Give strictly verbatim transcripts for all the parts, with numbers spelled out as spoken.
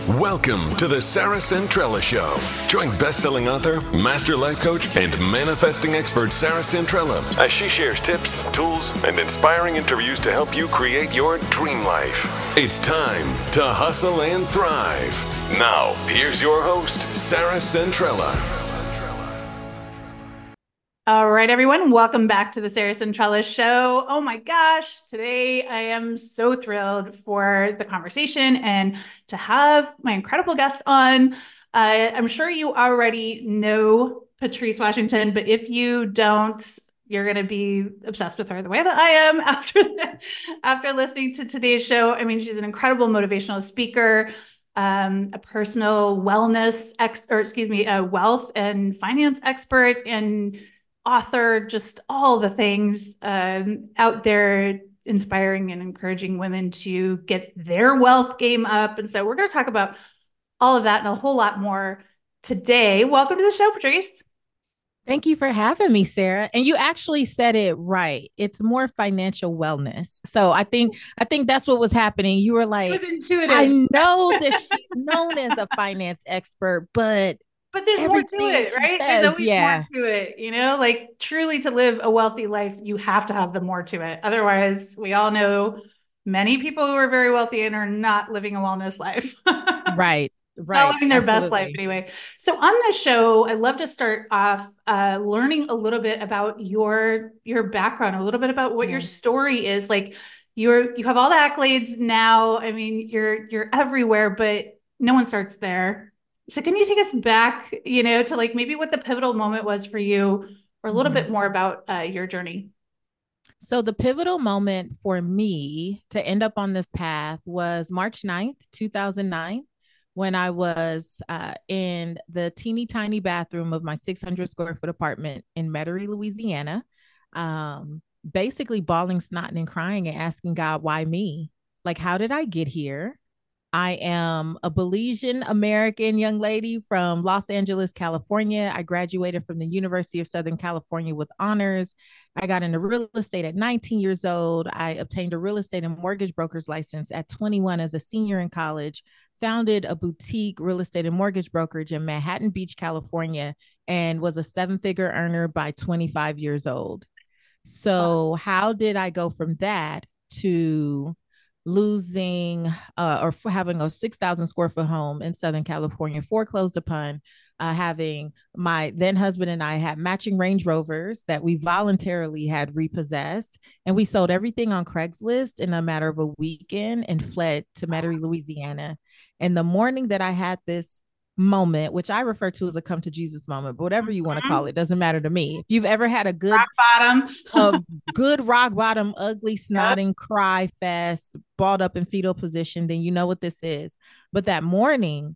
Welcome to the Sarah Centrella Show. Join best-selling author, master life coach, and manifesting expert Sarah Centrella as she shares tips, tools, and inspiring interviews to help you create your dream life. It's time to hustle and thrive. Now, here's your host, Sarah Centrella. All right, everyone. Welcome back to the Sarah Centrella Show. Oh my gosh, today I am so thrilled for the conversation and to have my incredible guest on. Uh, I'm sure you already know Patrice Washington, but if you don't, you're going to be obsessed with her the way that I am after, after listening to today's show. I mean, she's an incredible motivational speaker, um, a personal wellness ex, or excuse me, a wealth and finance expert, and author, just all the things um, out there inspiring and encouraging women to get their wealth game up. And so we're going to talk about all of that and a whole lot more today. Welcome to the show, Patrice. Thank you for having me, Sarah. And you actually said it right. It's more financial wellness. So I think I think that's what was happening. You were like, it was intuitive. I know that she's known as a finance expert, but But there's more to it, right? Says, there's always yeah. more to it, you know, like truly to live a wealthy life, you have to have the more to it. Otherwise, we all know many people who are very wealthy and are not living a wellness life. Right. Right. Not living their Absolutely. best life anyway. So on this show, I love to start off uh, learning a little bit about your, your background, a little bit about what mm. your story is. Like you're, you have all the accolades now. I mean, you're, you're everywhere, but no one starts there. So can you take us back, you know, to like maybe what the pivotal moment was for you, or a little mm-hmm. bit more about uh, your journey? So the pivotal moment for me to end up on this path was March ninth, two thousand nine, when I was uh, in the teeny tiny bathroom of my six hundred square foot apartment in Metairie, Louisiana, um, basically bawling, snotting, and crying and asking God, why me? Like, how did I get here? I am a Belizean American young lady from Los Angeles, California. I graduated from the University of Southern California with honors. I got into real estate at nineteen years old. I obtained a real estate and mortgage broker's license at twenty-one as a senior in college, founded a boutique real estate and mortgage brokerage in Manhattan Beach, California, and was a seven-figure earner by twenty-five years old. So how did I go from that to losing uh, or having a six thousand square foot home in Southern California foreclosed upon, uh, having my then husband and I had matching Range Rovers that we voluntarily had repossessed, and we sold everything on Craigslist in a matter of a weekend and fled to Metairie, Louisiana. And the morning that I had this moment, which I refer to as a come to Jesus moment, but whatever you want to call it, doesn't matter to me. If you've ever had a good rock bottom, a good rock bottom, ugly, snotting, yep. cry fest, balled up in fetal position, then you know what this is. But that morning,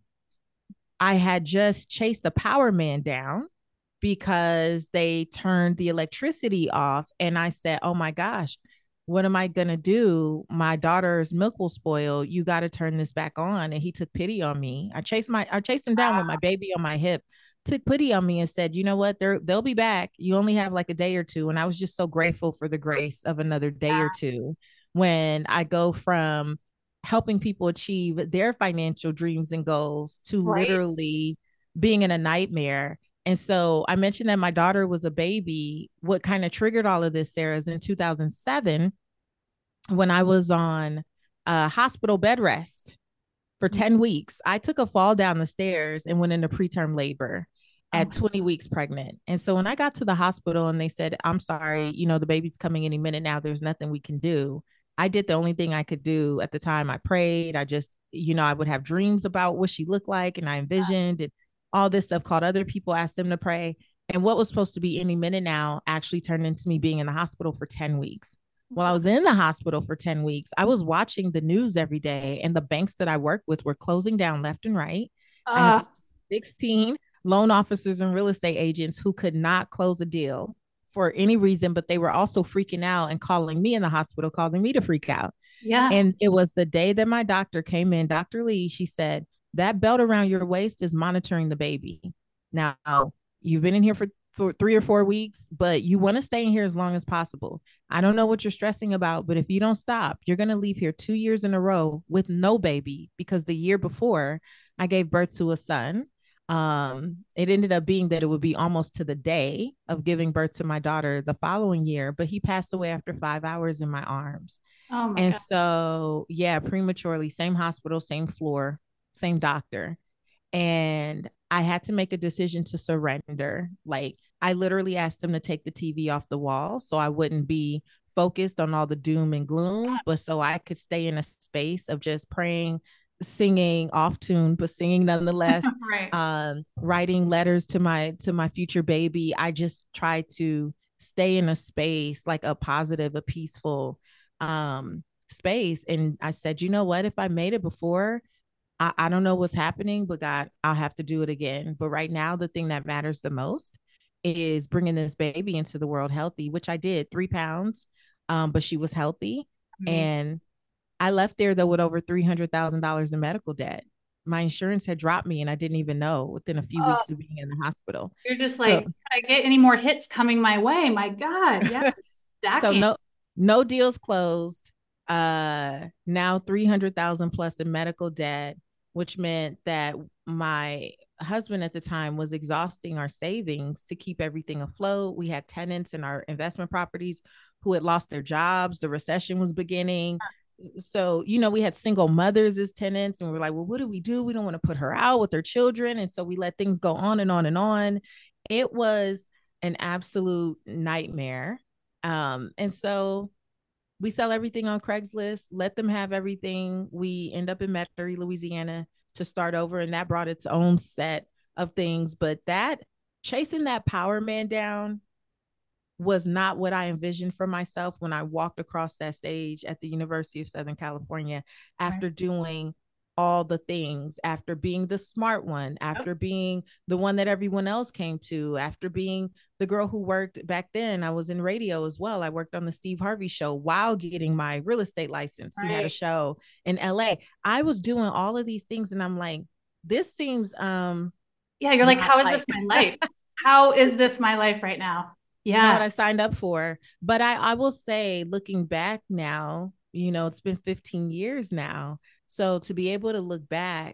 I had just chased the power man down because they turned the electricity off. And I said, oh my gosh, what am I going to do? My daughter's milk will spoil. You got to turn this back on. And he took pity on me. I chased my, I chased him down wow. with my baby on my hip, took pity on me and said, you know what, they're, they'll be back. You only have like a day or two. And I was just so grateful for the grace of another day wow. or two when I go from helping people achieve their financial dreams and goals to right. literally being in a nightmare. And so I mentioned that my daughter was a baby. What kind of triggered all of this, Sarah, is in two thousand seven, when I was on a hospital bed rest for ten weeks, I took a fall down the stairs and went into preterm labor at twenty weeks pregnant. And so when I got to the hospital and they said, I'm sorry, you know, the baby's coming any minute now, there's nothing we can do. I did the only thing I could do at the time. I prayed. I just, you know, I would have dreams about what she looked like. And I envisioned it. All this stuff, called other people, asked them to pray. And what was supposed to be any minute now actually turned into me being in the hospital for ten weeks. While I was in the hospital for ten weeks, I was watching the news every day, and the banks that I worked with were closing down left and right. Uh, I had sixteen loan officers and real estate agents who could not close a deal for any reason, but they were also freaking out and calling me in the hospital, causing me to freak out. Yeah. And it was the day that my doctor came in, Doctor Lee, she said, that belt around your waist is monitoring the baby. Now, you've been in here for for three or four weeks, but you want to stay in here as long as possible. I don't know what you're stressing about, but if you don't stop, you're going to leave here two years in a row with no baby, because the year before I gave birth to a son. Um, it ended up being that it would be almost to the day of giving birth to my daughter the following year, but he passed away after five hours in my arms. Oh my And God. so, yeah, prematurely, same hospital, same floor, same doctor. And I had to make a decision to surrender. Like, I literally asked him to take the T V off the wall so I wouldn't be focused on all the doom and gloom, but so I could stay in a space of just praying, singing off tune, but singing nonetheless. Right. Um, writing letters to my to my future baby. I just tried to stay in a space, like a positive, a peaceful um space. And I said, you know what? If I made it before, I, I don't know what's happening, but God, I'll have to do it again. But right now, the thing that matters the most is bringing this baby into the world healthy, which I did, three pounds, um, but she was healthy. Amazing. And I left there, though, with over three hundred thousand dollars in medical debt. My insurance had dropped me, and I didn't even know within a few Oh, weeks of being in the hospital. you're just So, like, can I get any more hits coming my way? My God. Yeah. so Stacking. no, no deals closed. Uh, now three hundred thousand plus in medical debt, which meant that my husband at the time was exhausting our savings to keep everything afloat. We had tenants in our investment properties who had lost their jobs. The recession was beginning. So, you know, we had single mothers as tenants, and we we're like, well, what do we do? We don't want to put her out with her children. And so we let things go on and on and on. It was an absolute nightmare. Um, and so we sell everything on Craigslist, let them have everything. We end up in Metairie, Louisiana to start over. And that brought its own set of things. But that chasing that power man down was not what I envisioned for myself when I walked across that stage at the University of Southern California after right. doing all the things, after being the smart one, after yep. being the one that everyone else came to, after being the girl who worked back then. I was in radio as well. I worked on the Steve Harvey show while getting my real estate license. Right. He had a show in L A. I was doing all of these things, and I'm like, this seems um yeah, you're like, how is like- this my life? How is this my life right now? Yeah. Not what I signed up for. But I, I will say, looking back now, you know, it's been fifteen years now. So to be able to look back,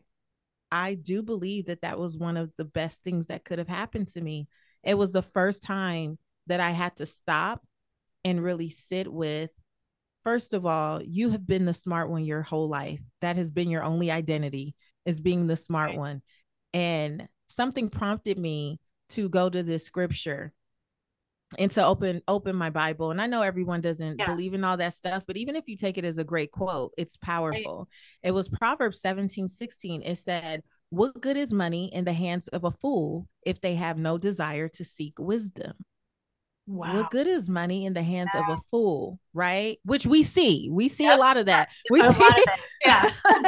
I do believe that that was one of the best things that could have happened to me. It was the first time that I had to stop and really sit with, first of all, you have been the smart one your whole life. That has been your only identity, is being the smart right. one. And something prompted me to go to this scripture and to open open my Bible. And I know everyone doesn't yeah. believe in all that stuff, but even if you take it as a great quote, it's powerful. Right. It was Proverbs seventeen sixteen. It said, what good is money in the hands of a fool if they have no desire to seek wisdom? Wow. What good is money in the hands wow. of a fool, right? Which we see. We see yep. a lot of that. We a see, lot of it. Yeah.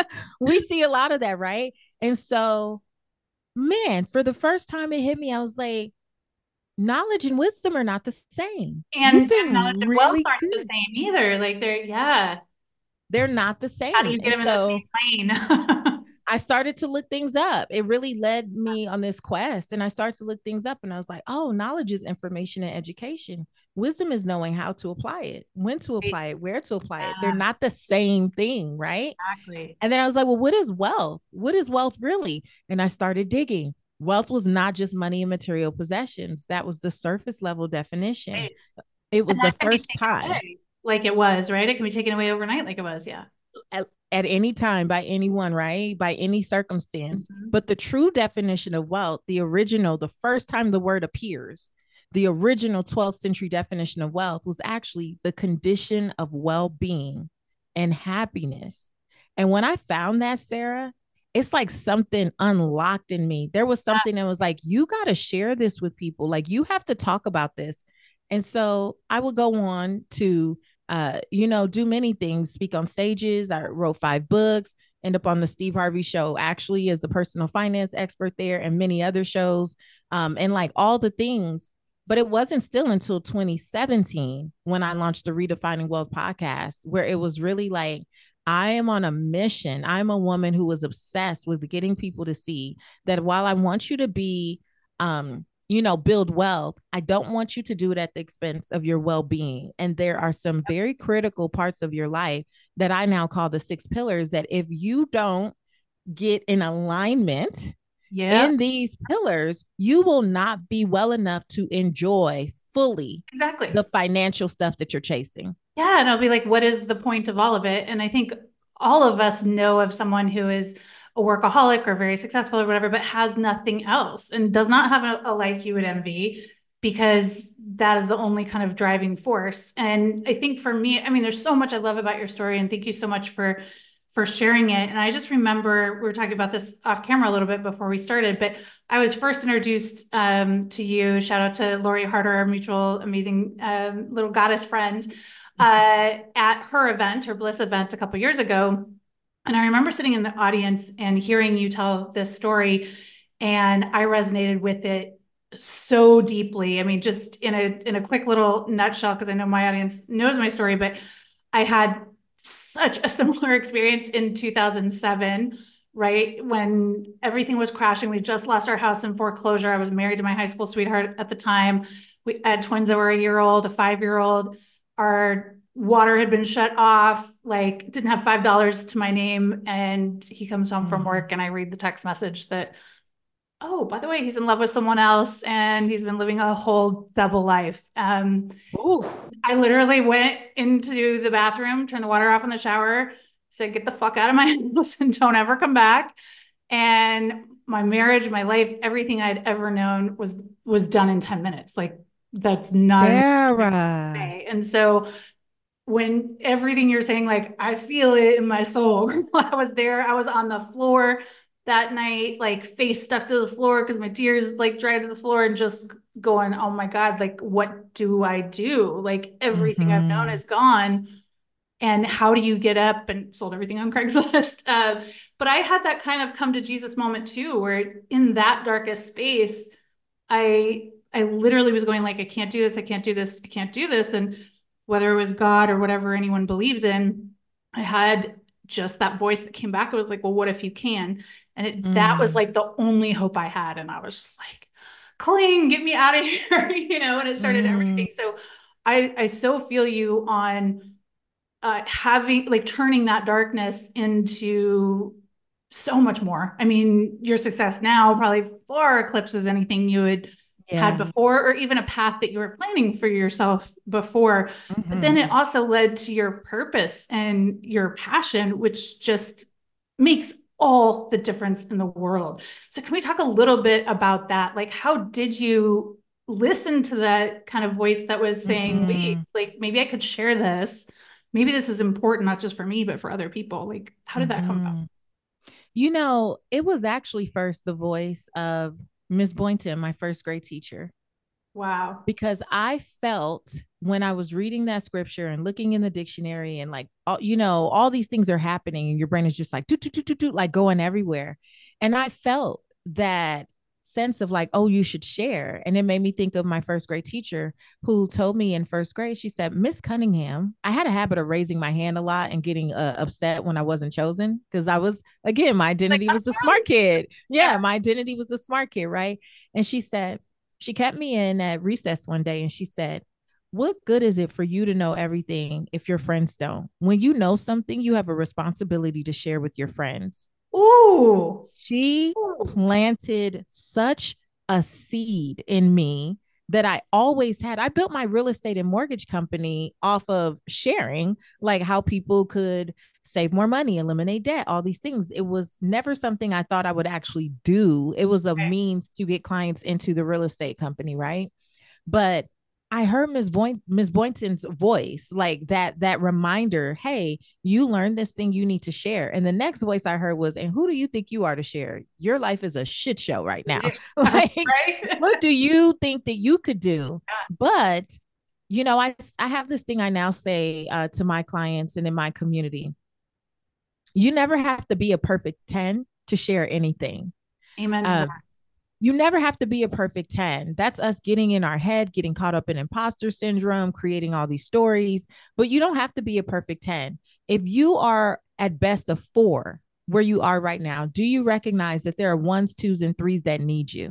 we see a lot of that, right? And so, man, for the first time it hit me, I was like, knowledge and wisdom are not the same. And, and knowledge and really wealth aren't good. the same either. Like they're, yeah. They're not the same. How do you get and them so, in the same lane? I started to look things up. It really led me on this quest. And I started to look things up, and I was like, oh, knowledge is information and education. Wisdom is knowing how to apply it, when to apply it, where to apply yeah. it. They're not the same thing, right? Exactly. And then I was like, well, what is wealth? What is wealth really? And I started digging. Wealth was not just money and material possessions. That was the surface level definition. Right. It was the first time. Away, like it was, right? It can be taken away overnight like it was, yeah. At, at any time, by anyone, right? By any circumstance. Mm-hmm. But the true definition of wealth, the original, the first time the word appears, the original twelfth century definition of wealth was actually the condition of well-being and happiness. And when I found that, Sarah, it's like something unlocked in me. There was something that was like, you got to share this with people. Like, you have to talk about this. And so I would go on to, uh, you know, do many things, speak on stages. I wrote five books, end up on the Steve Harvey show, actually as the personal finance expert there, and many other shows, um, and like all the things. But it wasn't still until twenty seventeen when I launched the Redefining Wealth podcast, where it was really like, I am on a mission. I'm a woman who was obsessed with getting people to see that while I want you to be um, you know, build wealth, I don't want you to do it at the expense of your well-being. And there are some very critical parts of your life that I now call the six pillars, that if you don't get in alignment Yeah, in these pillars, you will not be well enough to enjoy fully exactly. the financial stuff that you're chasing. Yeah, and I'll be like, what is the point of all of it? And I think all of us know of someone who is a workaholic or very successful or whatever, but has nothing else and does not have a, a life you would envy, because that is the only kind of driving force. And I think for me, I mean, there's so much I love about your story, and thank you so much for for sharing it. And I just remember we were talking about this off camera a little bit before we started, but I was first introduced um, to you. Shout out to Lori Harder, our mutual amazing um, little goddess friend, uh, at her event, her Bliss event a couple years ago. And I remember sitting in the audience and hearing you tell this story, and I resonated with it so deeply. I mean, just in a in a quick little nutshell, because I know my audience knows my story, but I had such a similar experience in two thousand seven, right? When everything was crashing. We just lost our house in foreclosure. I was married to my high school sweetheart at the time. We had twins that were a year old, a five-year-old. Our water had been shut off, like didn't have five dollars to my name. And he comes home from work and I read the text message that, oh, by the way, he's in love with someone else and he's been living a whole double life. Um, I literally went into the bathroom, turned the water off in the shower, said, get the fuck out of my house and don't ever come back. And my marriage, my life, everything I'd ever known was was done in ten minutes. Like, that's not Sarah. and so when everything you're saying, like, I feel it in my soul. I was there, I was on the floor that night, like face stuck to the floor because my tears like dried to the floor, and just going, oh my God, like, what do I do? Like, everything mm-hmm. I've known is gone. And how do you get up? And sold everything on Craigslist. Uh, but I had that kind of come to Jesus moment too, where in that darkest space, I I literally was going like, I can't do this, I can't do this, I can't do this. And whether it was God or whatever anyone believes in, I had just that voice that came back. I was like, well, what if you can? And it, mm. that was like the only hope I had. And I was just like, Colleen, get me out of here, you know, and it started mm. everything. So I, I so feel you on uh, having, like, turning that darkness into so much more. I mean, your success now probably far eclipses anything you had yeah. had before, or even a path that you were planning for yourself before. Mm-hmm. But then it also led to your purpose and your passion, which just makes all the difference in the world. So can we talk a little bit about that? Like, how did you listen to that kind of voice that was saying, mm-hmm. wait, like, maybe I could share this. Maybe this is important, not just for me, but for other people. Like, how did that mm-hmm. come about? You know, it was actually first the voice of Miss Boynton, my first grade teacher. Wow. Because I felt when I was reading that scripture and looking in the dictionary and, like, all, you know, all these things are happening and your brain is just like, doo, doo, doo, doo, doo, like going everywhere. And I felt that sense of like, oh, you should share. And it made me think of my first grade teacher who told me in first grade, she said, Miss Cunningham, I had a habit of raising my hand a lot and getting uh, upset when I wasn't chosen, because I was, again, my identity like, was a smart kid. Yeah, yeah, my identity was a smart kid, right? And she said, she kept me in at recess one day and she said, what good is it for you to know everything if your friends don't? When you know something, you have a responsibility to share with your friends. Ooh. She planted such a seed in me that I always had. I built my real estate and mortgage company off of sharing, like, how people could save more money, eliminate debt, all these things. It was never something I thought I would actually do. It was a okay. means to get clients into the real estate company, right? But I heard Miss Boy- Miss Boynton's voice, like that, that reminder, hey, you learned this thing, you need to share. And the next voice I heard was, and who do you think you are to share? Your life is a shit show right now. Like, right? What do you think that you could do? Yeah. But, you know, I, I have this thing I now say uh, to my clients and in my community. You never have to be a perfect ten to share anything. Amen to um, that. You never have to be a perfect ten. That's us getting in our head, getting caught up in imposter syndrome, creating all these stories, but you don't have to be a perfect ten. If you are at best a four where you are right now, do you recognize that there are ones, twos, and threes that need you?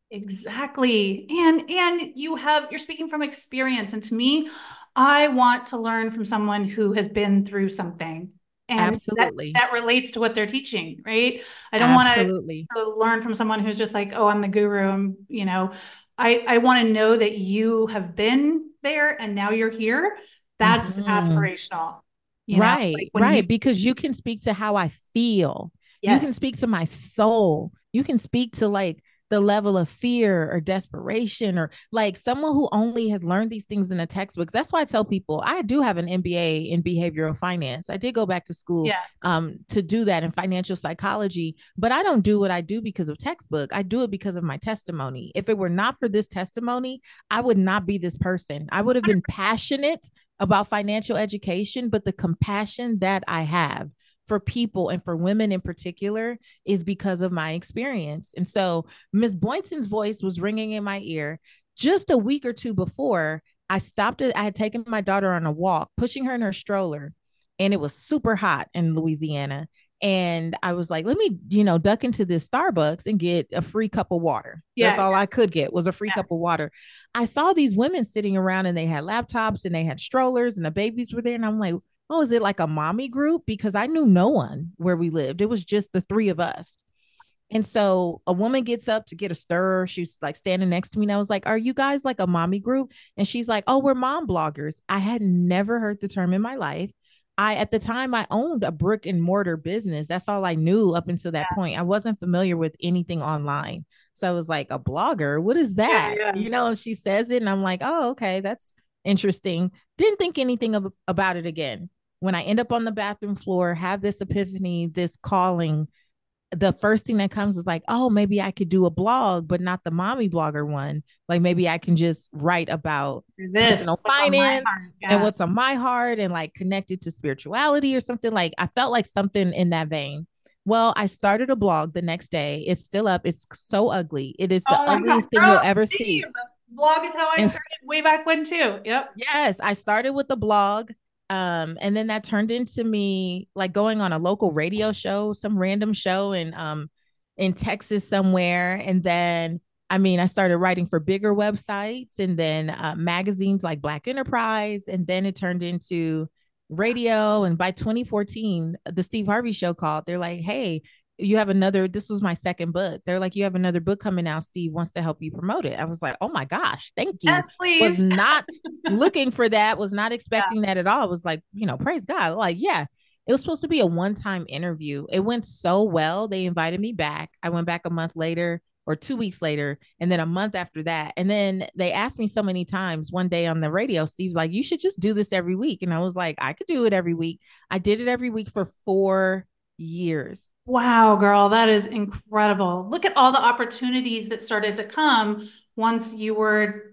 Exactly. And and you have you're speaking from experience. And to me, I want to learn from someone who has been through something. And that Absolutely. that relates to what they're teaching, right? I don't want to, Absolutely. to learn from someone who's just like, oh, I'm the guru. I'm, you know, I I want to know that you have been there and now you're here. That's Mhm. aspirational. You know, like Right, when you right. Because you can speak to how I feel. You can yes. speak to my soul. You can speak to like the level of fear or desperation or like someone who only has learned these things in a textbook. That's why I tell people I do have an M B A in behavioral finance. I did go back to school Yeah. um, to do that in financial psychology, but I don't do what I do because of textbook. I do it because of my testimony. If it were not for this testimony, I would not be this person. I would have been passionate about financial education, but the compassion that I have for people and for women in particular is because of my experience. And so Miss Boynton's voice was ringing in my ear just a week or two before I stopped it. I had taken my daughter on a walk, pushing her in her stroller, and it was super hot in Louisiana. And I was like, let me, you know, duck into this Starbucks and get a free cup of water. That's Yeah. all I could get was a free Yeah. cup of water. I saw these women sitting around and they had laptops and they had strollers and the babies were there. And I'm like, oh, is it like a mommy group? Because I knew no one where we lived. It was just the three of us. And so a woman gets up to get a stir. She's like standing next to me. And I was like, are you guys like a mommy group? And she's like, oh, we're mom bloggers. I had never heard the term in my life. I, at the time, I owned a brick and mortar business. That's all I knew up until that point. I wasn't familiar with anything online. So I was like, a blogger, what is Yeah. that? Yeah. You know, and she says it, and I'm like, oh, okay, that's interesting. Didn't think anything of, about it again. When I end up on the bathroom floor, have this epiphany, this calling, the first thing that comes is like, oh, maybe I could do a blog, but not the mommy blogger one. Like maybe I can just write about This, personal what's on my finance heart. and Yeah. what's on my heart and like connected to spirituality or something. Like I felt like something in that vein. Well, I started a blog the next day. It's still up. It's so ugly. It is the Oh my God, ugliest thing you'll girl, ever Steve. see. Blog is how I And started way back when too. Yep. yes, I started with the blog. Um, and then that turned into me like going on a local radio show, some random show in um in Texas somewhere. And then I mean, I started writing for bigger websites and then uh, magazines like Black Enterprise. And then it turned into radio. And by twenty fourteen, the Steve Harvey show called. They're like, hey, you have another, this was my second book. They're like, you have another book coming out. Steve wants to help you promote it. I was like, oh my gosh, thank you. Yes, Was please. not looking for that, was not Yeah. expecting that at all. It was like, you know, praise God. Like, yeah, it was supposed to be a one time interview. It went so well. They invited me back. I went back a month later or two weeks later, and then a month after that. And then they asked me so many times one day on the radio, Steve's like, you should just do this every week. And I was like, I could do it every week. I did it every week for four years. Wow, girl, that is incredible. Look at all the opportunities that started to come once you were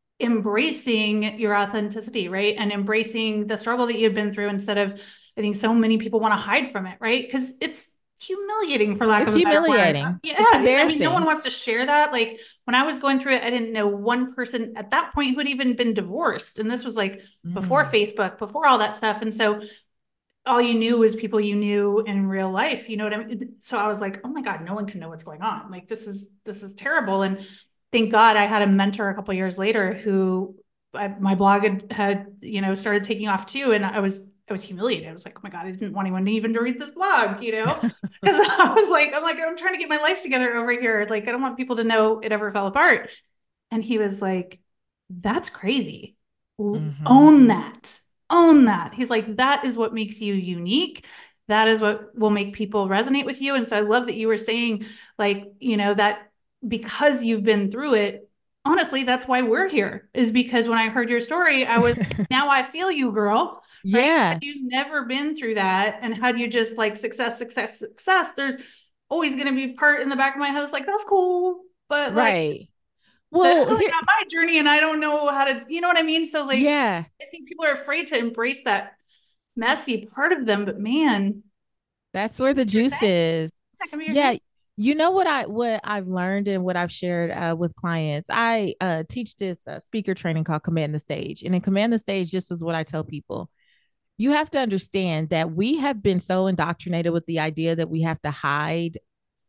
embracing your authenticity, right? And embracing the struggle that you had been through instead of, I think so many people want to hide from it, right? Because it's humiliating, for lack It's of a better word. Uh, humiliating. Yeah, It's I mean, no one embarrassing. wants to share that. Like when I was going through it, I didn't know one person at that point who had even been divorced. And this was like before Mm. Facebook, before all that stuff. And so all you knew was people you knew in real life. You know what I mean? So I was like, oh my God, no one can know what's going on. Like this is this is terrible. And thank God I had a mentor a couple years later who I, my blog had, had, you know, started taking off too. And I was I was humiliated. I was like, oh my God, I didn't want anyone to even to read this blog, you know? Because I was like, I'm like, I'm trying to get my life together over here. Like, I don't want people to know it ever fell apart. And he was like, that's crazy. Mm-hmm. Own that. Own that. He's like, that is what makes you unique. That is what will make people resonate with you. And so I love that you were saying, like, you know, that because you've been through it, honestly, that's why we're here, is because when I heard your story, I was like, now I feel you, girl. Right? Had Yeah, you never been through that and had you just like success, success, success, there's always going to be part in the back of my head that's like, that's cool. But like, right. that's Well, really here, not my journey and I don't know how to, you know what I mean? So like, yeah, I think people are afraid to embrace that messy part of them, but man, that's where the your juice thing. is. Yeah, come your Yeah, thing. you know what I what I've learned and what I've shared uh, with clients. I uh, teach this uh, speaker training called Command the Stage, and in Command the Stage, this is what I tell people: you have to understand that we have been so indoctrinated with the idea that we have to hide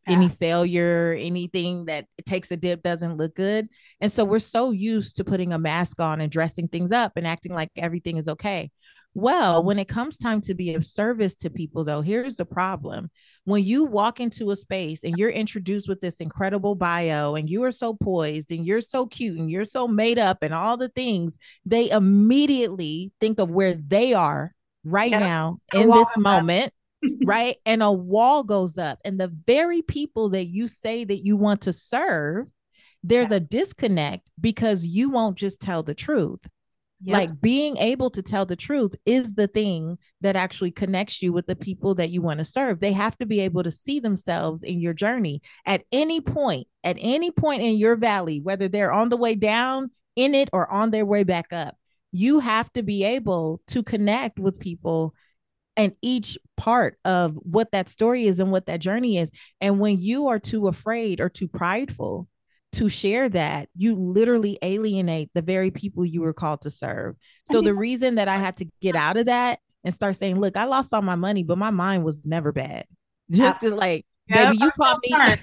yeah. any failure, anything that takes a dip doesn't look good. And so we're so used to putting a mask on and dressing things up and acting like everything is okay. Well, when it comes time to be of service to people, though, here's the problem. When you walk into a space and you're introduced with this incredible bio and you are so poised and you're so cute and you're so made up and all the things, they immediately think of where they are right yeah. now in this moment, right? And a wall goes up. And the very people that you say that you want to serve, there's yeah. a disconnect because you won't just tell the truth. Yep. Like being able to tell the truth is the thing that actually connects you with the people that you want to serve. They have to be able to see themselves in your journey at any point, at any point in your valley, whether they're on the way down in it or on their way back up. You have to be able to connect with people and each part of what that story is and what that journey is. And when you are too afraid or too prideful to share that, you literally alienate the very people you were called to serve. So the reason that I had to get out of that and start saying, look, I lost all my money, but my mind was never bad. Just to like, yep, baby, you caught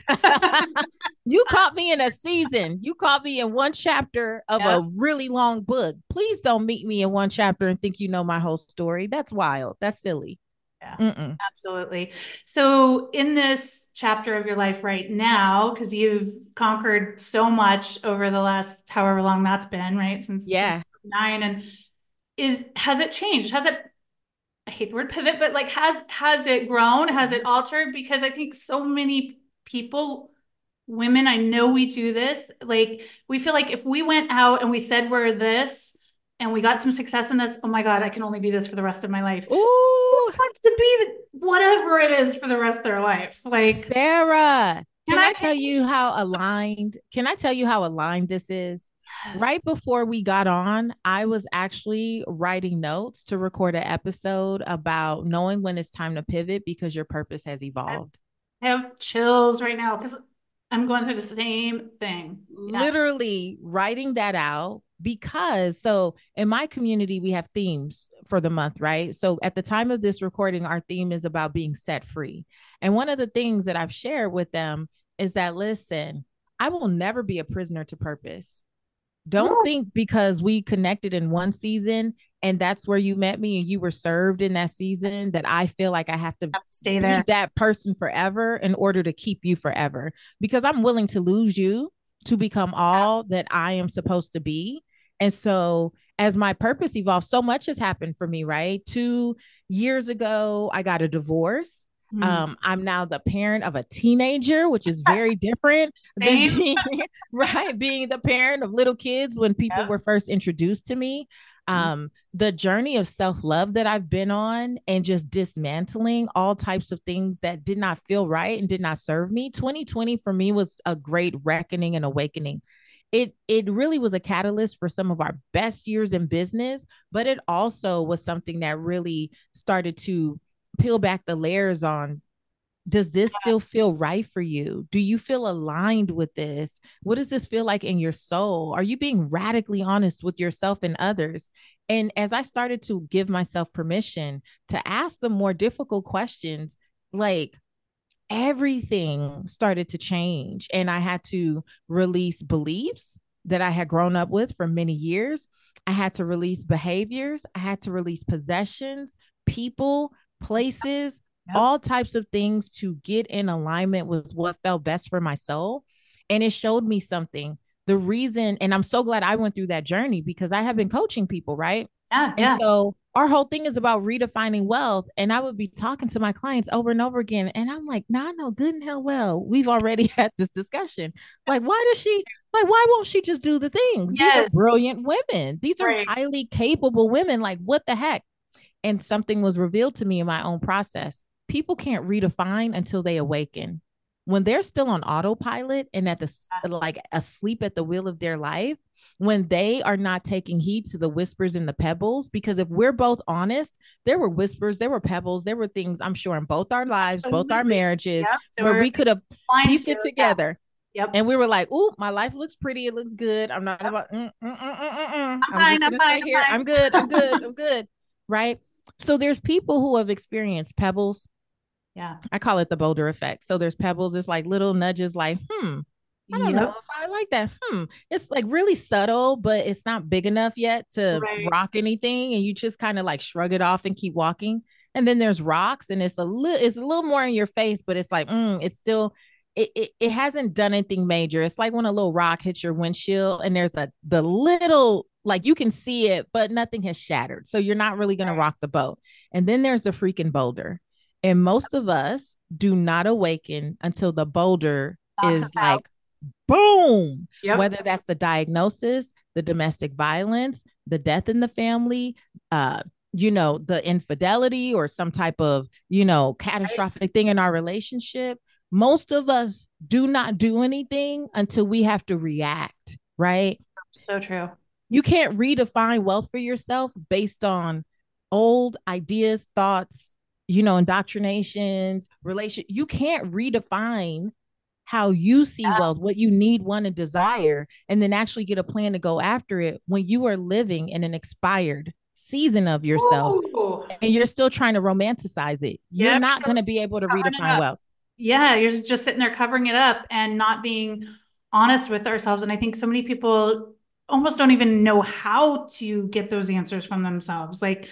me. You caught me in a season. You caught me in one chapter of yep. a really long book. Please don't meet me in one chapter and think you know my whole story. That's wild. That's silly. Yeah, Mm-mm. absolutely. So in this chapter of your life right now, because you've conquered so much over the last however long that's been, right? Since, yeah. since nine, and is has it changed? Has it, I hate the word pivot, but like has has it grown? Has it altered? Because I think so many people, women, I know we do this, like we feel like if we went out and we said we're this and we got some success in this, oh my God, I can only be this for the rest of my life. Ooh. Who wants to be whatever it is for the rest of their life? Like, Sarah, can, can I, I tell you how aligned, can I tell you how aligned this is? Yes. Right before we got on, I was actually writing notes to record an episode about knowing when it's time to pivot because your purpose has evolved. I have chills right now because I'm going through the same thing. Yeah. Literally writing that out. Because so in my community, we have themes for the month, right? So at the time of this recording, our theme is about being set free. And one of the things that I've shared with them is that, listen, I will never be a prisoner to purpose. Don't no. think because we connected in one season and that's where you met me and you were served in that season that I feel like I have to, have to stay there, be that person forever in order to keep you forever, because I'm willing to lose you to become all that I am supposed to be. And so as my purpose evolved, so much has happened for me, right? Two years ago, I got a divorce. Mm. Um, I'm now the parent of a teenager, which is very different than being, right, being the parent of little kids when people yeah. were first introduced to me. Um, mm. The journey of self-love that I've been on and just dismantling all types of things that did not feel right and did not serve me. twenty twenty for me was a great reckoning and awakening. It it really was a catalyst for some of our best years in business, but it also was something that really started to peel back the layers on, does this still feel right for you? Do you feel aligned with this? What does this feel like in your soul? Are you being radically honest with yourself and others? And as I started to give myself permission to ask the more difficult questions, like, everything started to change, and I had to release beliefs that I had grown up with for many years. I had to release behaviors. I had to release possessions, people, places, yep. all types of things to get in alignment with what felt best for my soul. And it showed me something. The reason, and I'm so glad I went through that journey because I have been coaching people, right? Yeah, yeah. And so our whole thing is about redefining wealth. And I would be talking to my clients over and over again. And I'm like, nah, I know good and hell well, we've already had this discussion. Like, why does she, like, why won't she just do the things? Yes. These are brilliant women. These are right. highly capable women. Like, what the heck? And something was revealed to me in my own process. People can't redefine until they awaken. When they're still on autopilot and at the, like, asleep at the wheel of their life, when they are not taking heed to the whispers and the pebbles, because if we're both honest, there were whispers, there were pebbles, there were things I'm sure in both our lives, Absolutely. both our marriages, yep. where we could have pieced it together. Yep. And we were like, oh, my life looks pretty. It looks good. I'm not yep. about, mm, mm, mm, mm, mm. I'm, I'm fine. I'm fine. I'm, here. fine. I'm good. I'm good. I'm good. Right. So there's people who have experienced pebbles. Yeah. I call it the boulder effect. So there's pebbles. It's like little nudges like, hmm, I don't know Yep. if I like that. Hmm. It's like really subtle, but it's not big enough yet to Right. rock anything. And you just kind of like shrug it off and keep walking. And then there's rocks, and it's a little, it's a little more in your face, but it's like, mm, it's still, it, it it hasn't done anything major. It's like when a little rock hits your windshield, and there's a the little, like you can see it, but nothing has shattered. So you're not really gonna Right. rock the boat. And then there's the freaking boulder. And most of us do not awaken until the boulder Knocks us is out. like boom, Yep. whether that's the diagnosis, the domestic violence, the death in the family, uh, you know, the infidelity or some type of, you know, catastrophic thing in our relationship. Most of us do not do anything until we have to react, right? So true. You can't redefine wealth for yourself based on old ideas, thoughts, you know, indoctrinations, relation. You can't redefine how you see Yeah. wealth, what you need, want, and desire, and then actually get a plan to go after it when you are living in an expired season of yourself Ooh. and you're still trying to romanticize it. You're Yep. not So going to be able to covering it redefine up. wealth. Yeah, you're just sitting there covering it up and not being honest with ourselves. And I think so many people almost don't even know how to get those answers from themselves. Like,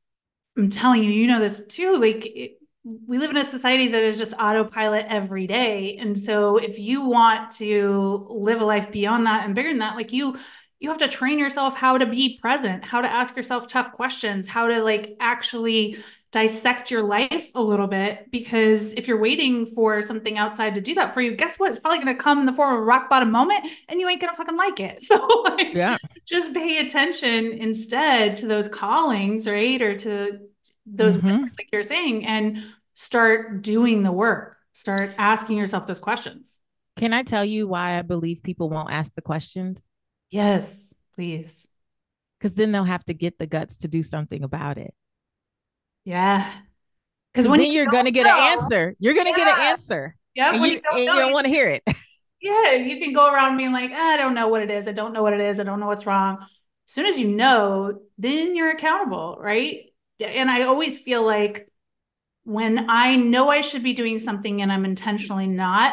I'm telling you, you know this too. Like, it, we live in a society that is just autopilot every day. And so if you want to live a life beyond that and bigger than that, like you, you have to train yourself how to be present, how to ask yourself tough questions, how to like actually dissect your life a little bit. Because if you're waiting for something outside to do that for you, guess what? It's probably going to come in the form of a rock bottom moment and you ain't going to fucking like it. So like, Yeah. just pay attention instead to those callings, right? Or to those Mm-hmm. whispers, like you're saying, and start doing the work. Start asking yourself those questions. Can I tell you why I believe people won't ask the questions? Yes, please. Because then they'll have to get the guts to do something about it. Yeah. Because Because when then you you're don't gonna get know, an answer. You're gonna yeah, get an answer, yeah. and When you you don't and you know, don't you, want to hear it. yeah, you can go around being like, I don't know what it is. I don't know what it is. I don't know what's wrong. As soon as you know, then you're accountable, right? And I always feel like when I know I should be doing something and I'm intentionally not,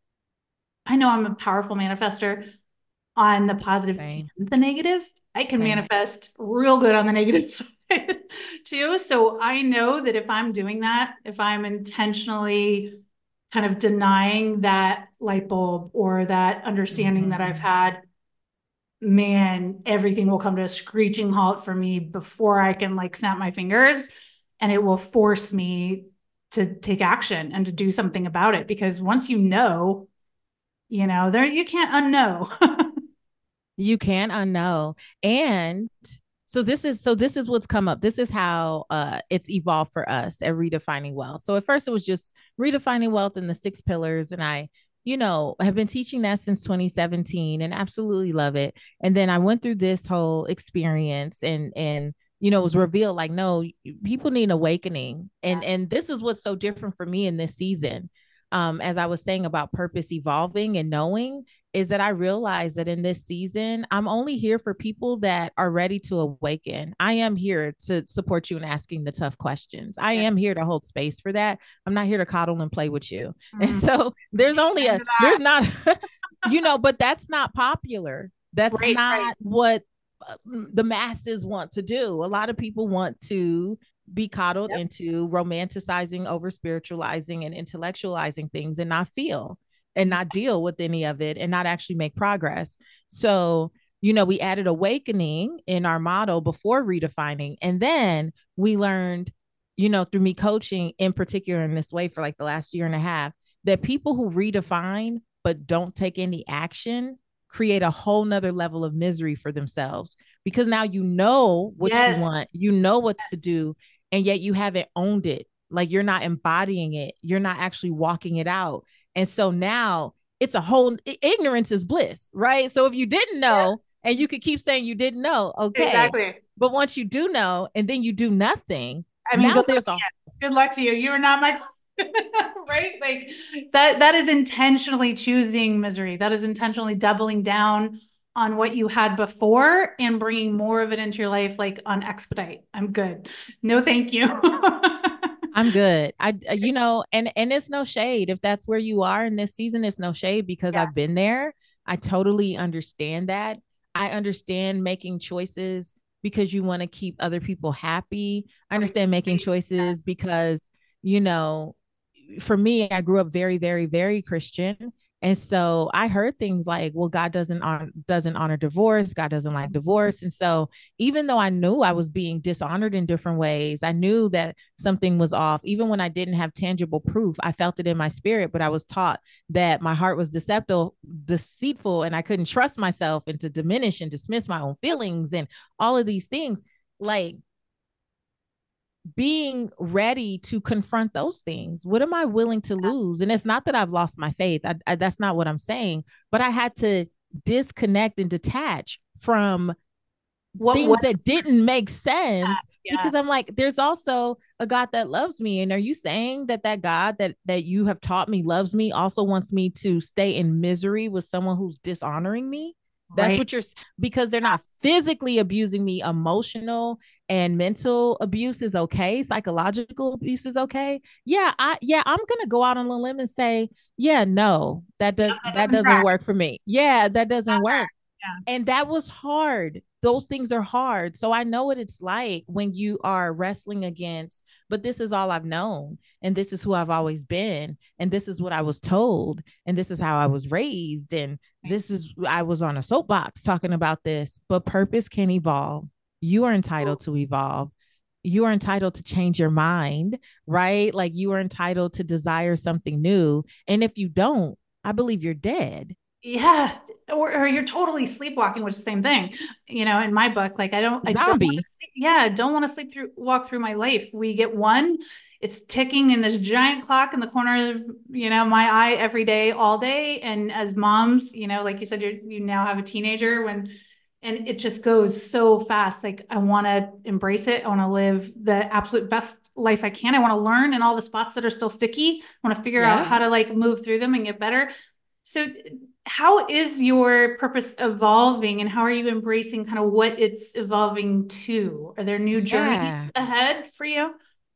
I know I'm a powerful manifester on the positive Same, and the negative. I can same. manifest real good on the negative side too. So I know that if I'm doing that, if I'm intentionally kind of denying that light bulb or that understanding Mm-hmm. that I've had, man, everything will come to a screeching halt for me before I can like snap my fingers. And it will force me to take action and to do something about it. Because once you know, you know, there you can't unknow. You can unknow. And so this is so this is what's come up. This is how uh it's evolved for us at redefining wealth. So at first it was just redefining wealth in the six pillars. And I, you know, have been teaching that since twenty seventeen and absolutely love it. And then I went through this whole experience and and you know, it was revealed like, no, people need awakening. And and this is what's so different for me in this season. Um, as I was saying about purpose evolving and knowing, is that I realize that in this season, I'm only here for people that are ready to awaken. I am here to support you in asking the tough questions. I Yeah. am here to hold space for that. I'm not here to coddle and play with you. Mm. And so there's only a, Amen to that. there's not, you know, but that's not popular. That's Right, not right. what uh, the masses want to do. A lot of people want to be coddled Yep. into romanticizing, over spiritualizing, and intellectualizing things and not feel and not deal with any of it and not actually make progress. So, you know, we added awakening in our model before redefining. And then we learned, you know, through me coaching in particular in this way for like the last year and a half, that people who redefine but don't take any action create a whole nother level of misery for themselves because now you know what Yes. you want, you know what Yes. to do, and yet you haven't owned it. Like you're not embodying it. You're not actually walking it out. And so now it's a whole ignorance is bliss, right? So if you didn't know yeah. and you could keep saying you didn't know, okay. Exactly. But once you do know and then you do nothing, I mean, now good there's luck a to you. Good luck to you. You are not my right? Like that that is intentionally choosing misery. That is intentionally doubling down on what you had before and bringing more of it into your life like on expedite. I'm good. No, thank you. I'm good. I, uh, you know, and and it's no shade if that's where you are in this season. It's no shade because Yeah. I've been there. I totally understand that. I understand making choices because you want to keep other people happy. I Right. understand making Yeah. choices because, you know, for me, I grew up very, very, very Christian. And so I heard things like, well, God doesn't honor, doesn't honor divorce. God doesn't like divorce. And so even though I knew I was being dishonored in different ways, I knew that something was off. Even when I didn't have tangible proof, I felt it in my spirit, but I was taught that my heart was deceptive, deceitful, and I couldn't trust myself and to diminish and dismiss my own feelings and all of these things. Like, being ready to confront those things. What am I willing to lose? And it's not that I've lost my faith. I, I, that's not what I'm saying. But I had to disconnect and detach from What things was that didn't make sense, yeah. because I'm like, there's also a God that loves me. And are you saying that that God that that you have taught me loves me also wants me to stay in misery with someone who's dishonoring me? That's Right. what you're, because they're not physically abusing me. Emotional and mental abuse is okay. Psychological abuse is okay. Yeah, I yeah, I'm gonna go out on a limb and say, yeah, no, that Yeah, does that that doesn't doesn't track. work for me. Yeah, that doesn't Not track. work. Yeah. And that was hard. Those things are hard. So I know what it's like when you are wrestling against, but this is all I've known. And this is who I've always been. And this is what I was told. And this is how I was raised. And this is, I was on a soapbox talking about this, but purpose can evolve. You are entitled to evolve. You are entitled to change your mind, right? Like, you are entitled to desire something new. And if you don't, I believe you're dead. Yeah, or, or you're totally sleepwalking, which is the same thing. You know, in my book, like I don't, I don't want to Zombie. sleep. Yeah, I don't want to sleep through, walk through my life. We get one, it's ticking in this giant clock in the corner of, you know, my eye every day, all day. And as moms, you know, like you said, you you now have a teenager when, and it just goes so fast. Like I want to embrace it. I want to live the absolute best life I can. I want to learn in all the spots that are still sticky. I want to figure out Yeah. how to like move through them and get better. So how is your purpose evolving and how are you embracing kind of what it's evolving to? Are there new Yeah. journeys ahead for you?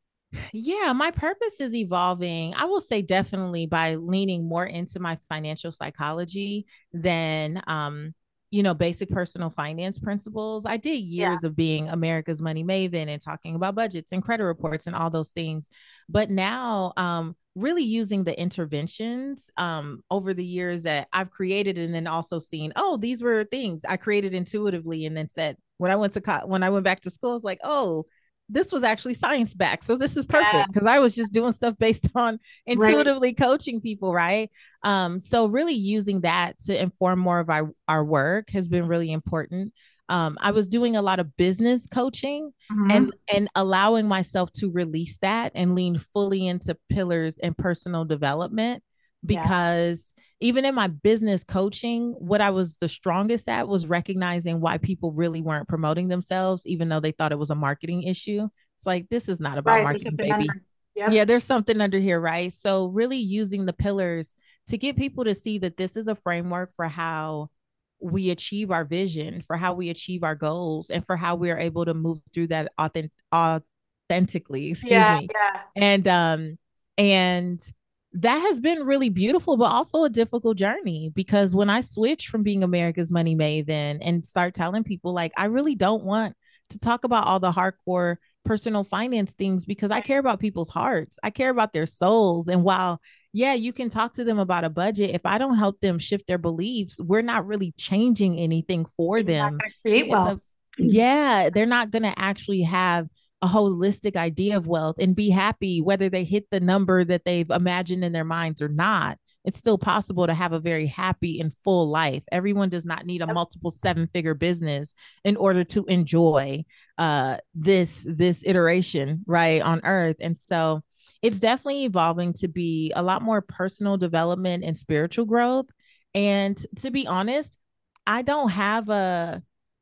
Yeah, my purpose is evolving. I will say definitely by leaning more into my financial psychology than um you know, basic personal finance principles. I did Yeah. years of being America's money maven and talking about budgets and credit reports and all those things. But now um really using the interventions um over the years that I've created, and then also seen, oh, these were things I created intuitively, and then said when I went to co- when I went back to school, I was like, oh, this was actually science backed. So this is Yeah. perfect because I was just doing stuff based on Right. intuitively coaching people, right? Um, so really using that to inform more of our, our work has been really important. Um, I was doing a lot of business coaching Mhm. and and allowing myself to release that and lean fully into pillars and personal development, Yeah. because even in my business coaching, what I was the strongest at was recognizing why people really weren't promoting themselves, even though they thought it was a marketing issue. It's like, this is not about Right. There's marketing, something baby. under. Yep. Yeah, there's something under here, right? So, really using the pillars to get people to see that this is a framework for how we achieve our vision, for how we achieve our goals, and for how we are able to move through that authentic, authentically, excuse Yeah. me. Yeah. And, um, and, that has been really beautiful, but also a difficult journey, because when I switch from being America's money maven and start telling people, like, I really don't want to talk about all the hardcore personal finance things, because I care about people's hearts. I care about their souls. And while, yeah, you can talk to them about a budget, if I don't help them shift their beliefs, we're not really changing anything for You're not them. going to create It's a, wealth. yeah, they're not going to actually have a holistic idea of wealth and be happy whether they hit the number that they've imagined in their minds or not. It's still possible to have a very happy and full life. Everyone does not need a Yep. multiple seven figure business in order to enjoy uh, this this iteration, right, on earth. And so it's definitely evolving to be a lot more personal development and spiritual growth. And to be honest, I don't have a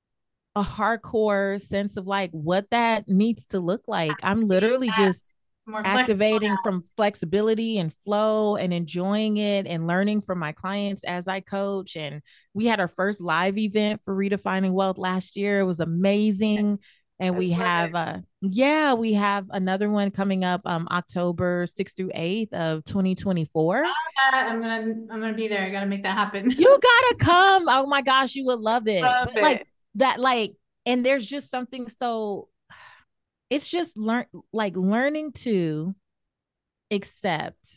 a hardcore sense of like what that needs to look like. I'm literally just Yes. More flexible activating now. from flexibility and flow and enjoying it and learning from my clients as I coach. And we had our first live event for Redefining Wealth last year. It was amazing. And I we love have, it. uh, yeah, we have another one coming up um, October sixth through eighth of twenty twenty-four. I'm gonna I'm gonna be there. I gotta make that happen. You gotta come. Oh my gosh, you would love it. Love But like it. that, like, and there's just something so it's just learn like learning to accept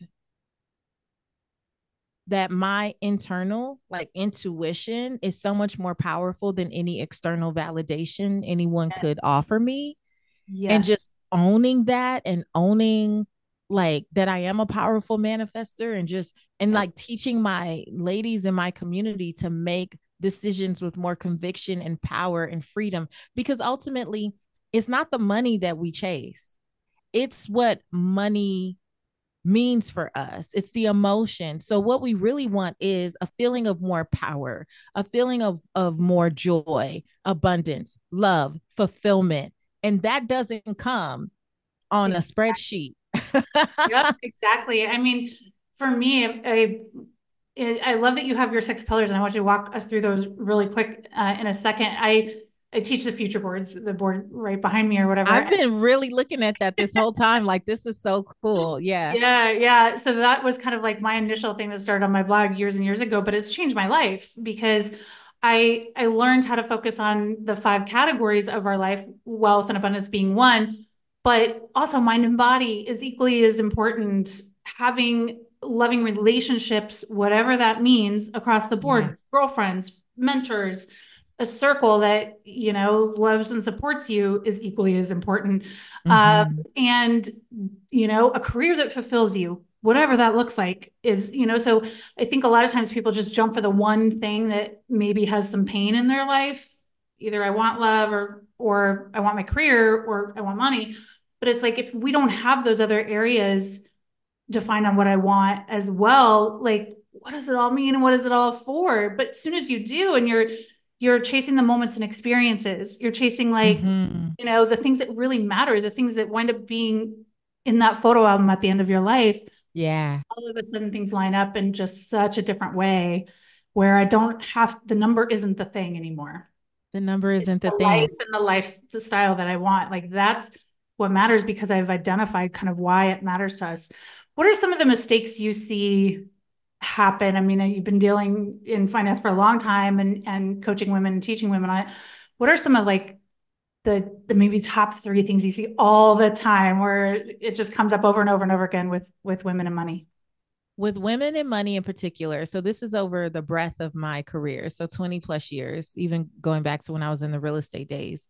that my internal like intuition is so much more powerful than any external validation anyone Yes. could offer me. And Yes. just owning that and owning like that I am a powerful manifester and just and Yep. like teaching my ladies in my community to make decisions with more conviction and power and freedom, because ultimately it's not the money that we chase, it's what money means for us. It's the emotion. So what we really want is a feeling of more power, a feeling of of more joy, abundance, love, fulfillment. And that doesn't come on a spreadsheet. Yep, exactly. I mean, for me, I, I I love that you have your six pillars, and I want you to walk us through those really quick uh, in a second. I I teach the future boards, the board right behind me or whatever. I've been really looking at that this whole time. Like, this is so cool. Yeah. Yeah, yeah. So that was kind of like my initial thing that started on my blog years and years ago, but it's changed my life because I I learned how to focus on the five categories of our life, wealth and abundance being one, but also mind and body is equally as important. Having loving relationships, whatever that means, across the board, Yeah. girlfriends, mentors, a circle that, you know, loves and supports you is equally as important. Uh, Mm-hmm. and, you know, a career that fulfills you, whatever that looks like, is, you know, so I think a lot of times people just jump for the one thing that maybe has some pain in their life. Either I want love or, or I want my career or I want money. But it's like, if we don't have those other areas defined on what I want as well, like, what does it all mean and what is it all for? But as soon as you do, and you're, you're chasing the moments and experiences, you're chasing like, Mm-hmm. you know, the things that really matter, the things that wind up being in that photo album at the end of your life, Yeah. all of a sudden things line up in just such a different way where I don't have, the number isn't the thing anymore. The number It's isn't the the life thing. and the lifestyle that I want. Like, that's what matters, because I've identified kind of why it matters to us. What are some of the mistakes you see happen? I mean, you've been dealing in finance for a long time and, and coaching women and teaching women on it. What are some of like the, the maybe top three things you see all the time where it just comes up over and over and over again with, with women and money? With women and money in particular. So this is over the breadth of my career. So twenty plus years, even going back to when I was in the real estate days.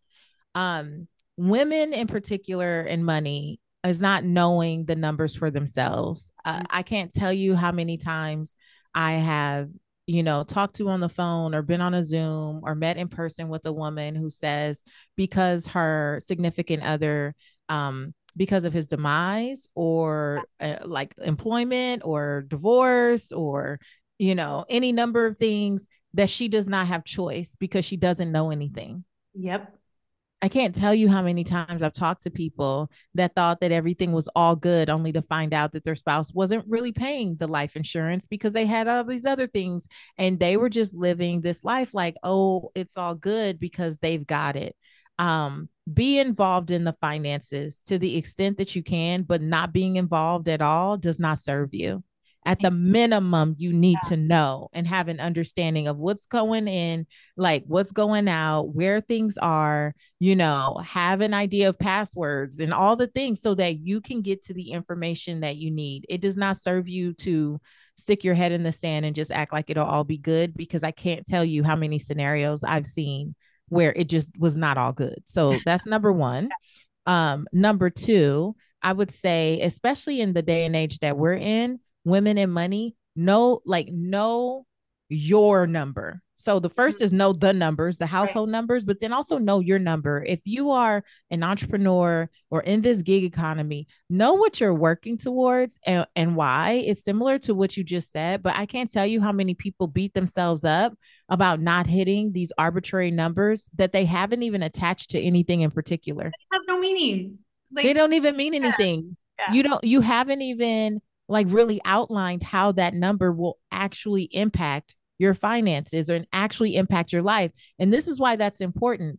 Um, women in particular and money is not knowing the numbers for themselves. Uh, I can't tell you how many times I have, you know, talked to on the phone or been on a Zoom or met in person with a woman who says because her significant other, um, because of his demise or uh, like employment or divorce or, you know, any number of things, that she does not have choice because she doesn't know anything. Yep. I can't tell you how many times I've talked to people that thought that everything was all good, only to find out that their spouse wasn't really paying the life insurance because they had all these other things. And they were just living this life like, oh, it's all good because they've got it. Um, be involved in the finances to the extent that you can, but not being involved at all does not serve you. At the minimum, you need to know and have an understanding of what's going in, like what's going out, where things are, you know, have an idea of passwords and all the things so that you can get to the information that you need. It does not serve you to stick your head in the sand and just act like it'll all be good, because I can't tell you how many scenarios I've seen where it just was not all good. So that's number one. Um, number two, I would say, especially in the day and age that we're in, women and money, know, like, know your number. So the first is know the numbers, the household numbers, but then also know your number. If you are an entrepreneur or in this gig economy, know what you're working towards and, and why. It's similar to what you just said, but I can't tell you how many people beat themselves up about not hitting these arbitrary numbers that they haven't even attached to anything in particular. They have no meaning. Like, They don't even mean yeah, anything. yeah. You don't, you haven't even like really outlined how that number will actually impact your finances or actually impact your life. And this is why that's important.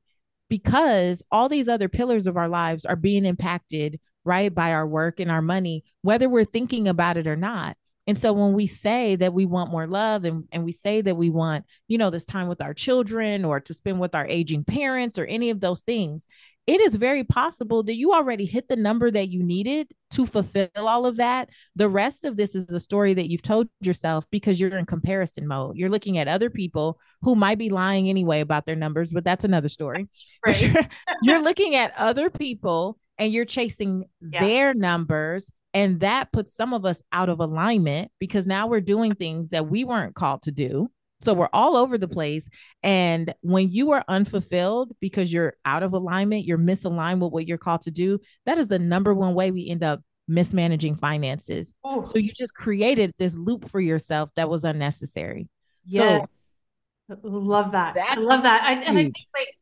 because all these other pillars of our lives are being impacted, right, by our work and our money, whether we're thinking about it or not. And so when we say that we want more love, and, and we say that we want, you know, this time with our children or to spend with our aging parents or any of those things, it is very possible that you already hit the number that you needed to fulfill all of that. The rest of this is a story that you've told yourself because you're in comparison mode. You're looking at other people who might be lying anyway about their numbers, but that's another story. Right. But you're, you're looking at other people and you're chasing yeah. their numbers. And that puts some of us out of alignment because now we're doing things that we weren't called to do. So we're all over the place. And when you are unfulfilled because you're out of alignment, you're misaligned with what you're called to do, that is the number one way we end up mismanaging finances. Oh. So you just created this loop for yourself that was unnecessary. Yes. So love that. I love that. I, and I think like,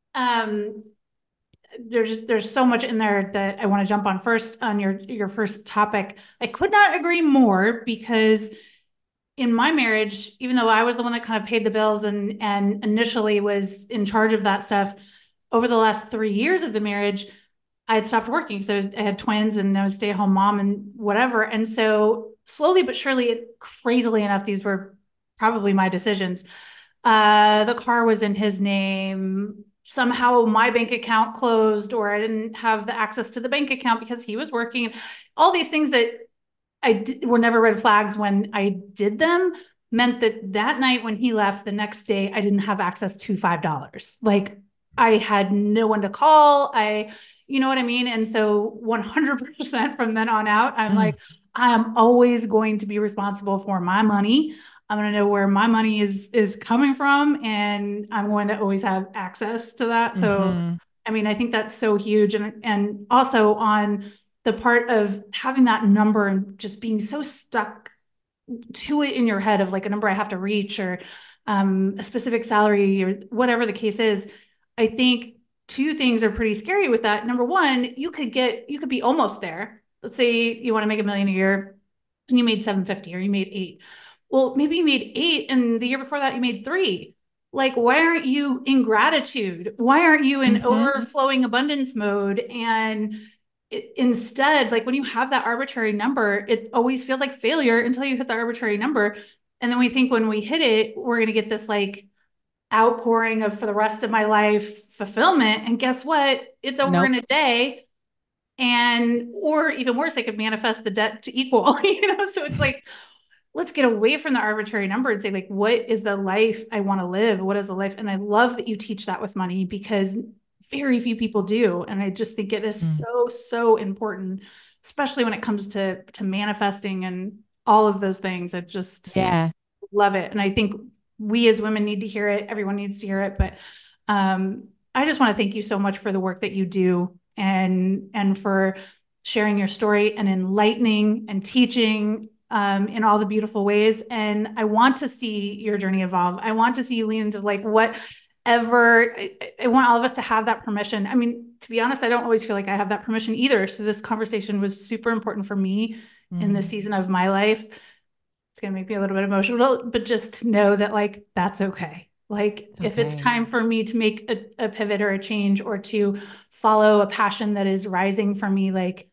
um, there's there's so much in there that I want to jump on. First, on your your first topic, I could not agree more, because in my marriage, even though I was the one that kind of paid the bills and and initially was in charge of that stuff, over the last three years of the marriage, I had stopped working because I, I had twins and I was a stay-at-home mom and whatever. And so slowly but surely, crazily enough, these were probably my decisions. Uh, the car was in his name. Somehow my bank account closed, or I didn't have the access to the bank account because he was working. All these things that I did, were never red flags when I did them, meant that that night when he left, the next day, I didn't have access to five dollars. Like I had no one to call. I, you know what I mean? And so one hundred percent from then on out, I'm mm. like, I'm always going to be responsible for my money. I'm going to know where my money is, is coming from. And I'm going to always have access to that. So, mm-hmm. I mean, I think that's so huge. And, and also on the part of having that number and just being so stuck to it in your head of like a number I have to reach, or um, a specific salary, or whatever the case is. I think two things are pretty scary with that. Number one, you could get, you could be almost there. Let's say you want to make a million a year and you made seven fifty, or you made eight. Well, maybe you made eight and the year before that you made three. Like, why aren't you in gratitude? Why aren't you in mm-hmm. overflowing abundance mode? And it, instead, like when you have that arbitrary number, it always feels like failure until you hit the arbitrary number. And then we think when we hit it, we're going to get this like outpouring of for the rest of my life fulfillment. And guess what? It's over nope. in a day. And, or even worse, I could manifest the debt to equal, you know? So it's like, let's get away from the arbitrary number and say, like, what is the life I want to live? What is the life? And I love that you teach that with money, because very few people do. And I just think it is mm. so, so important, especially when it comes to, to manifesting and all of those things. I just yeah. love it. And I think we as women need to hear it. Everyone needs to hear it. But um, I just want to thank you so much for the work that you do, and, and for sharing your story and enlightening and teaching Um, in all the beautiful ways. And I want to see your journey evolve. I want to see you lean into like whatever. I, I want all of us to have that permission. I mean, to be honest, I don't always feel like I have that permission either. So this conversation was super important for me mm. in this season of my life. It's going to make me a little bit emotional, but just to know that like, that's okay. Like it's okay. If it's time for me to make a, a pivot or a change, or to follow a passion that is rising for me, like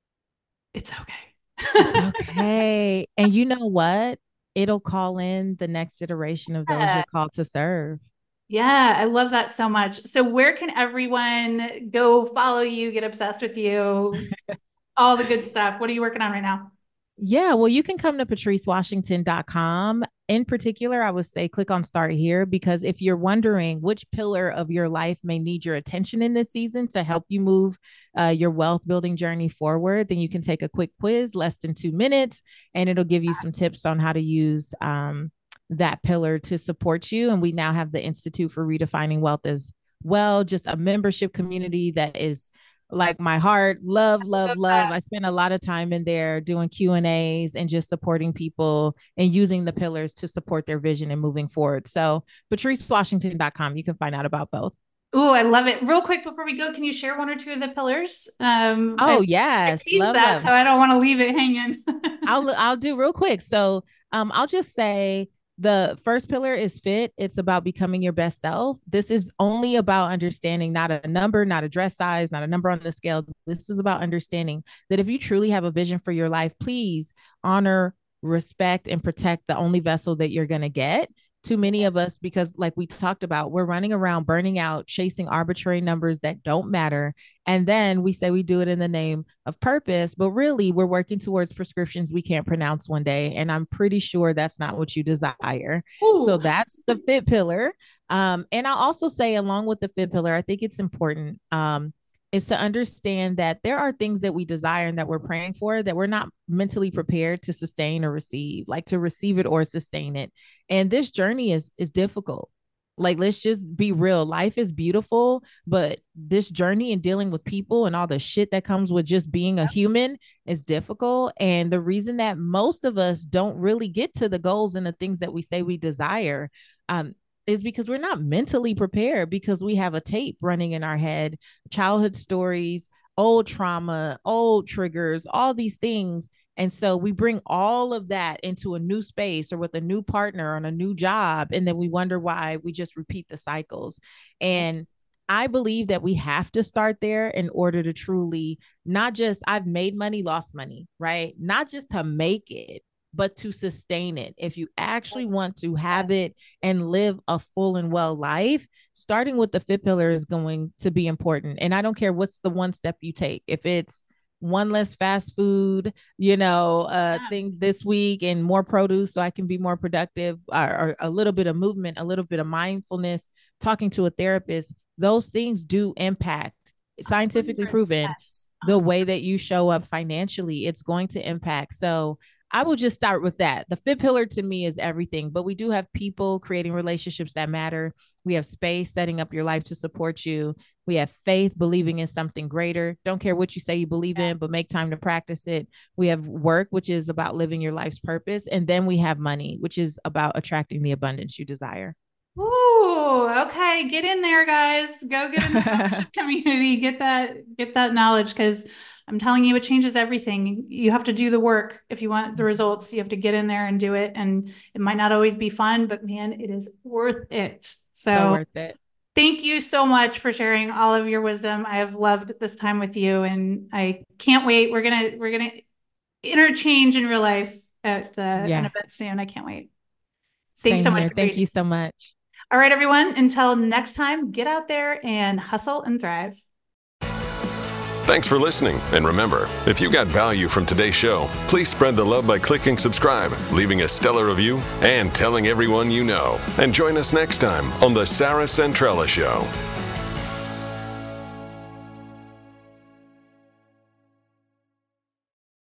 it's okay. It's okay. And you know what? It'll call in the next iteration of those yeah. you're called to serve. Yeah, I love that so much. So where can everyone go follow you, get obsessed with you, all the good stuff? What are you working on right now? Yeah, well, you can come to patrice washington dot com. In particular, I would say click on start here, because if you're wondering which pillar of your life may need your attention in this season to help you move uh, your wealth building journey forward, then you can take a quick quiz, less than two minutes, and it'll give you some tips on how to use um, that pillar to support you. And we now have the Institute for Redefining Wealth as well, just a membership community that is like my heart. Love, love, love. I spend a lot of time in there doing Q and A's and just supporting people and using the pillars to support their vision and moving forward. So patrice washington dot com, you can find out about both. Oh, I love it. Real quick before we go, can you share one or two of the pillars? Um, oh, I, yes. I love that, love. So I don't want to leave it hanging. I'll I'll do real quick. So um, I'll just say The first pillar is fit. It's about becoming your best self. This is only about understanding not a number, not a dress size, not a number on the scale. This is about understanding that if you truly have a vision for your life, please honor, respect, and protect the only vessel that you're going to get. Too many of us, because like we talked about, we're running around burning out, chasing arbitrary numbers that don't matter. And then we say we do it in the name of purpose, but really we're working towards prescriptions we can't pronounce one day. And I'm pretty sure that's not what you desire. Ooh. So that's the fit pillar. Um, and I'll also say, along with the fit pillar, I think it's important um, is to understand that there are things that we desire and that we're praying for that we're not mentally prepared to sustain or receive, like to receive it or sustain it. And this journey is is difficult. Like, let's just be real. Life is beautiful, but this journey and dealing with people and all the shit that comes with just being a human is difficult. And the reason that most of us don't really get to the goals and the things that we say we desire, um, is because we're not mentally prepared, because we have a tape running in our head, childhood stories, old trauma, old triggers, all these things. And so we bring all of that into a new space or with a new partner on a new job. And then we wonder why we just repeat the cycles. And I believe that we have to start there in order to truly not just, I've made money, lost money, right? Not just to make it, but to sustain it. If you actually want to have it and live a full and well life, starting with the fit pillar is going to be important. And I don't care what's the one step you take. If it's one less fast food, you know, uh, yeah. thing this week and more produce so I can be more productive, or, or a little bit of movement, a little bit of mindfulness, talking to a therapist, those things do impact, scientifically proven, the way that you show up financially. It's going to impact. So I will just start with that. The fit pillar to me is everything, but we do have people creating relationships that matter. We have space, setting up your life to support you. We have faith, believing in something greater. Don't care what you say you believe in, but make time to practice it. We have work, which is about living your life's purpose. And then we have money, which is about attracting the abundance you desire. Ooh, okay. Get in there, guys. Go get in the membership community. Get that, get that knowledge, because I'm telling you, it changes everything. You have to do the work. If you want the results, you have to get in there and do it. And it might not always be fun, but man, it is worth it. So, so worth it. Thank you so much for sharing all of your wisdom. I have loved this time with you, and I can't wait. We're going to, we're going to interchange in real life at uh, yeah. an event soon. I can't wait. Thanks Same so much. Here. Thank you so much. All right, everyone. Until next time, get out there and hustle and thrive. Thanks for listening. And remember, if you got value from today's show, please spread the love by clicking subscribe, leaving a stellar review, and telling everyone you know. And join us next time on The Sarah Centrella Show.